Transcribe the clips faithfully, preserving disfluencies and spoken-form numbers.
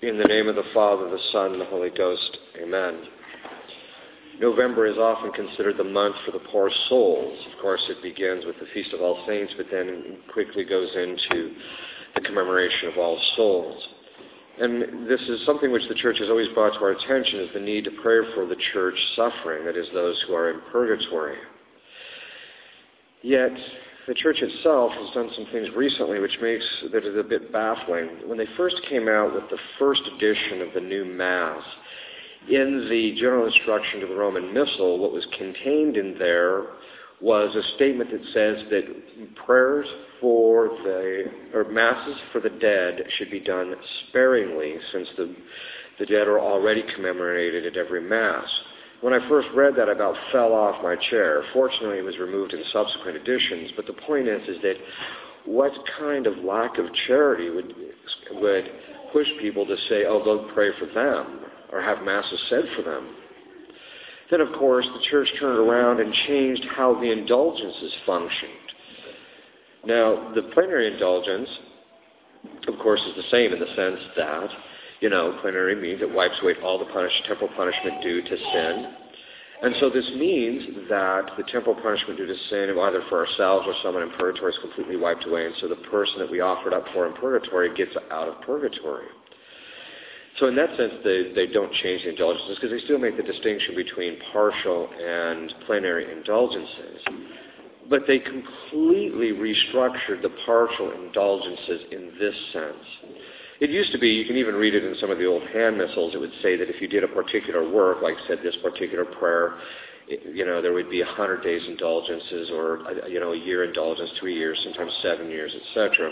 In the name of the Father, the Son, and the Holy Ghost. Amen. November is often considered the month for the poor souls. Of course, it begins with the Feast of All Saints, but then quickly goes into the commemoration of all souls. And this is something which the Church has always brought to our attention, is the need to pray for the Church suffering, that is, those who are in purgatory. Yet, the Church itself has done some things recently which makes that is a bit baffling. When they first came out with the first edition of the new Mass, in the general instruction to the Roman Missal, what was contained in there was a statement that says that prayers for the, or Masses for the dead should be done sparingly, since the, the dead are already commemorated at every Mass. When I first read that, I about fell off my chair. Fortunately, it was removed in subsequent editions, but the point is, is that what kind of lack of charity would, would push people to say, oh, go pray for them, or have Masses said for them? Then, of course, the Church turned around and changed how the indulgences functioned. Now, the plenary indulgence, of course, is the same in the sense that, you know, plenary means it wipes away all the punish, temporal punishment due to sin. And so this means that the temporal punishment due to sin, either for ourselves or someone in purgatory, is completely wiped away. And so the person that we offered up for in purgatory gets out of purgatory. So in that sense, they, they don't change the indulgences, because they still make the distinction between partial and plenary indulgences. But they completely restructured the partial indulgences in this sense. It used to be, you can even read it in some of the old hand missals, it would say that if you did a particular work, like said this particular prayer, it, you know, there would be a hundred days indulgences, or, you know, a year indulgence, three years, sometimes seven years, et cetera.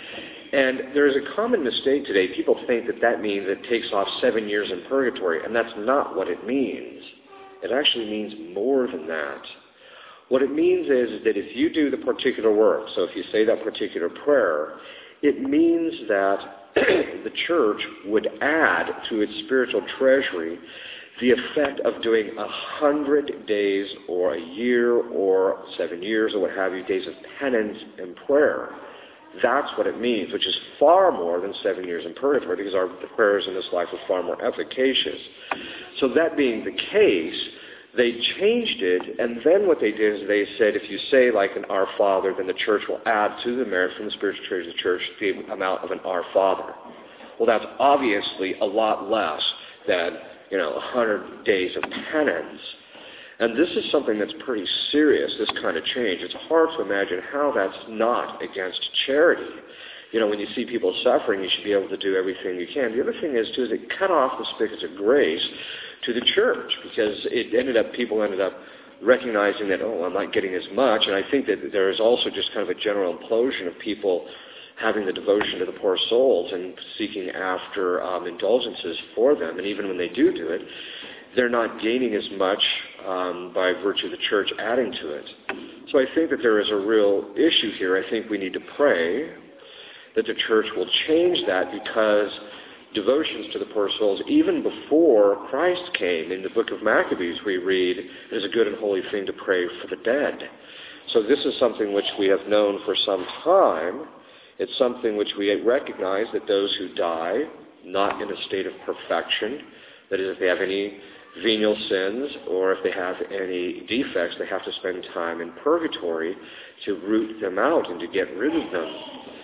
And there is a common mistake today. People think that that means it takes off seven years in purgatory, and that's not what it means. It actually means more than that. What it means is that if you do the particular work, so if you say that particular prayer, it means that the Church would add to its spiritual treasury the effect of doing a hundred days or a year or seven years or what have you, days of penance and prayer. That's what it means, which is far more than seven years in purgatory, because our prayers in this life are far more efficacious. So that being the case, they changed it, and then what they did is they said, if you say like an Our Father, then the Church will add to the merit from the spiritual treasure of the Church the amount of an Our Father. Well, that's obviously a lot less than, you know, a hundred days of penance. And this is something that's pretty serious, this kind of change. It's hard to imagine how that's not against charity. You know, when you see people suffering, you should be able to do everything you can. The other thing is, too, is it cut off the spigots of grace to the Church, because it ended up, people ended up recognizing that, oh, I'm not getting as much. And I think that there is also just kind of a general implosion of people having the devotion to the poor souls and seeking after um, indulgences for them. And even when they do do it, they're not gaining as much um, by virtue of the Church adding to it. So I think that there is a real issue here. I think we need to pray that the Church will change that, because devotions to the poor souls, even before Christ came, in the book of Maccabees we read, it is a good and holy thing to pray for the dead. So this is something which we have known for some time. It's something which we recognize, that those who die, not in a state of perfection, that is, if they have any venial sins or if they have any defects, they have to spend time in purgatory to root them out and to get rid of them.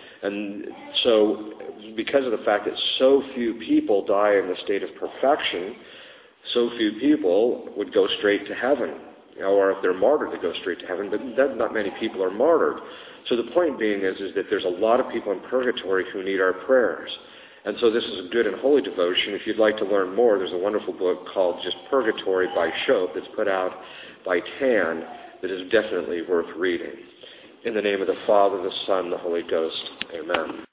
And so, because of the fact that so few people die in the state of perfection, so few people would go straight to heaven. Or if they're martyred, they go straight to heaven, but not many people are martyred. So the point being is, is that there's a lot of people in purgatory who need our prayers. And so this is a good and holy devotion. If you'd like to learn more, there's a wonderful book called just Purgatory by Shope that's put out by Tan that is definitely worth reading. In the name of the Father, the Son, the Holy Ghost. Amen.